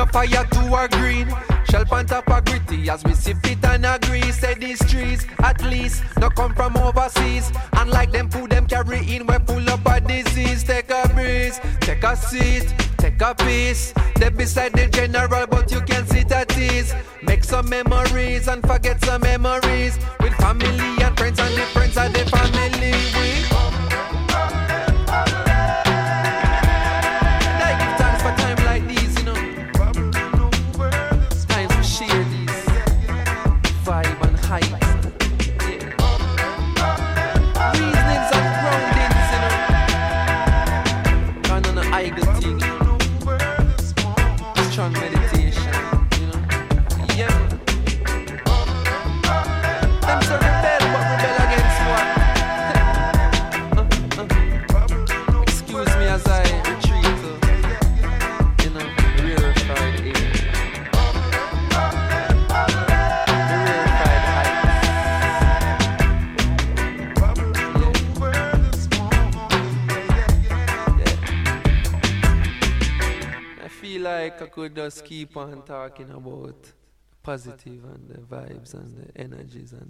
fire to a green. Shelf on top of gritty as we sip it and agree. Say these trees at least no come from overseas. Unlike them food them carry in, we're full up of disease. Take a breeze, take a seat, take a piece. They beside the general but you can sit at ease. Make some memories and forget some memories. With family and friends and the friends of the family. We I could just keep on talking about positive and the vibes and the energies and